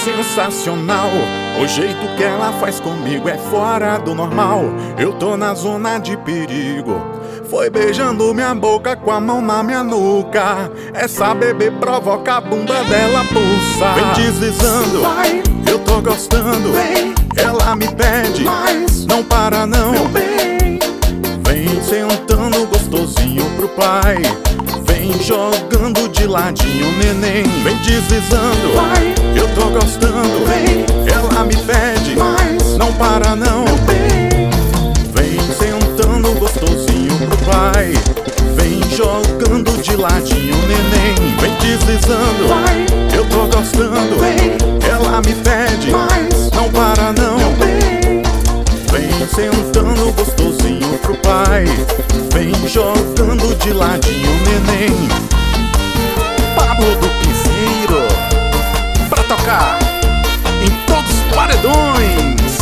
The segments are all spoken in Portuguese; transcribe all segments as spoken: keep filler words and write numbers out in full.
sensacional. O jeito que ela faz comigo é fora do normal. Eu tô na zona de perigo. Foi beijando minha boca com a mão na minha nuca. Essa bebê provoca a bunda dela pulsar. Vem deslizando, Vai, eu tô gostando. vem, Ela me pede, mais, não para não. meu bem. Vem sentando gostosinho pro pai. Vem jogando de ladinho, neném. Vem deslizando, Vai, eu tô gostando. vem, Ela me pede, mais, não para não. meu bem. Vem sentando gostosinho pro pai. Vem jogando de ladinho, neném. Vem deslizando, Vai, eu tô gostando. vem, Ela me pede, mais, não para não. meu bem. Vem sentando gostosinho pro pai. Vem jogando de ladinho, neném. Pablo do Piseiro, pra tocar em todos os paredões.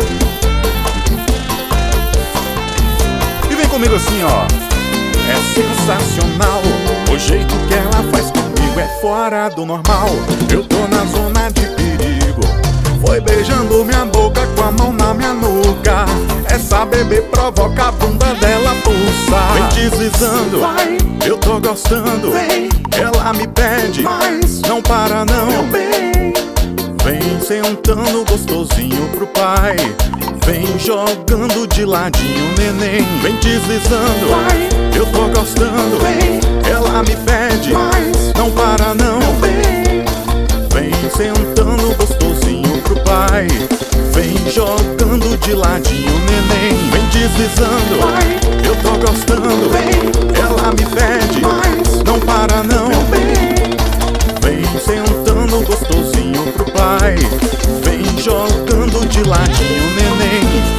E vem comigo assim, ó. É sensacional. O jeito que ela faz comigo é fora do normal. Eu tô na zona de perigo. Foi beijando minha boca com a mão na minha nuca. Essa bebê provoca a bunda dela pulsar. Vem deslizando, Vai, eu tô gostando. vem, Ela me pede, mais, não para meu não. bem. Vem sentando gostosinho pro pai. Vem jogando de ladinho, neném. Vem deslizando, Vai, eu tô gostando. vem, Ela me pede, mais, não para não. meu bem. Vem sentando gostosinho pro pai. Vem jogando de ladinho, neném. Vem deslizando, Vai, eu tô gostando. vem, Ela me pede, mais, não para não. meu bem. Vem sentando gostosinho pro pai. Vem jogando de ladinho, neném.